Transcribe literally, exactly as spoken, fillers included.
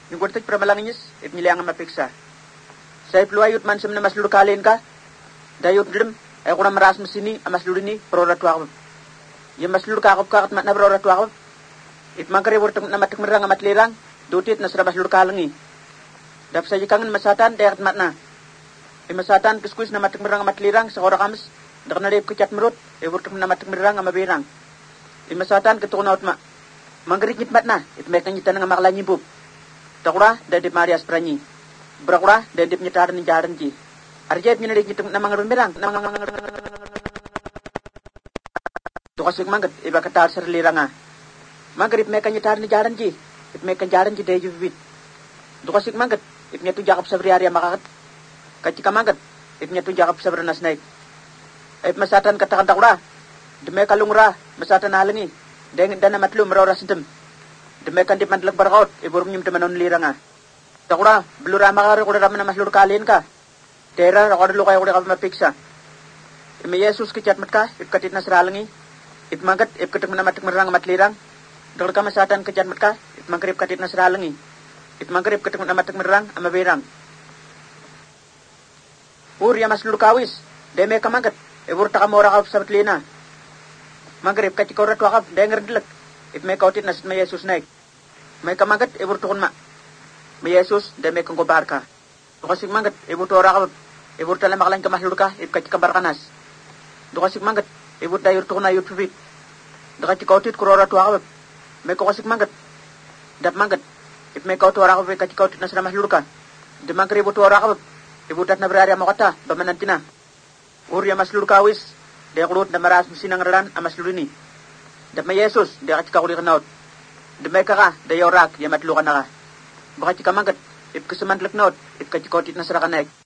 Yung gurtik para malanginis, ip niliang mapiksa. Sa ipluayot man sa namasludo kalin ka, dayot drim, ay kuna maras masini, amasludo ni, proratuwa ko. Yung masludo kakop kakat mat na proratuwa ko, ip mangkaribur na matik merang amat lirang, dutit na sarabas ludo kalangi. Dap sa jikangan masatan, dayak mat na. Ip masatan, kuskus na matik merang amat lirang, sa kora kamas, dak na rip kucat merut, ip urtuk na matik merang amabirang. Ip masatan, ketukunaut ma. Manggarit mat na, ip mek na nyitan nga makalanyib. Takura, dadip Marias Pranyi. Berakura, dadip nyetaran ni jaran ji. Arjayat nyinadik nyitung na mga rumirang. Tukasik manggat, iba katar sarili nga. Manggarip meka nyetaran ni jaran ji. Ip meka jaran ji dayo vivit. Tukasik manggat, ip nyetu jakap sa briarya makakat. Kachika manggat, ip nyetu jakap sa branas naik. Ip masatan katakan takura. Demeka lungra, masatan halangi. Dana matlu merawra sintem. Demekan di mandlag barakot, iburum nyum temanon lira nga. Takura, belura makari kuda raman na maslur kalin ka. Tera, rakada lukay kuda ka mapiksa. Ime Yesus kichat mat ka, ip katit na saralangi. Ip magat, ip katik manamatik marang matlirang. Dakar ka masatan kichat mat ka, ip mangkarip katit na saralangi. Ip mangkarip katik manamatik marang, amabirang. Ur, ya maslur kawis, deme ka magat, ibur takamora ka sa matlina. Mangkarip katik korat wakap, denger dilak. Ip may kautit na may Yesus naik. May kamagat, ibur tukon ma. May Yesus, dan may kong kubar ka. Dukasik magat, ibur tora ka. Ibur tala makalang kamahlur ka, ip kachik kabar kanas. Dukasik magat, ibur dayur tukon na yut pipik. Dukasik kautit kurora tuwa ka. May kukasik magat. Dap magat, ip may kautura ka, ip kachik kautit na sila mahlur ka. Dimangkar ibur tuwa ka. Ibur tat na berarya mo kata, bamanantina. Uri maslur kawis, daya kurut na maras musinang raran, amaslur ini. Dap may Yesus, di ka kuli kanaut. Damay ka ka, dayaw rak, yamat luka na ka. Baka chika magat, ip kasamandlak naut, ip ka chikotit na sarakanek.